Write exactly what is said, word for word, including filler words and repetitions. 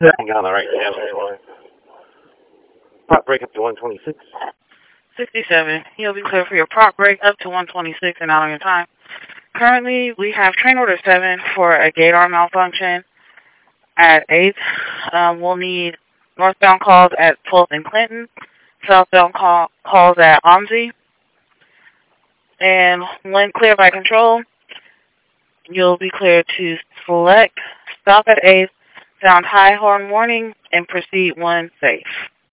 I got on the right damn line. Prop break up to one twenty-six. sixty-seven. You'll be clear for your prop break up to one twenty-six and out on your time. Currently, we have train order seven for a gate arm malfunction at eighth. Um, we'll need northbound calls at twelfth and Clinton, southbound call, calls at Omzi. And when cleared by control, you'll be cleared to select, stop at eighth, sound high horn warning, and proceed when safe.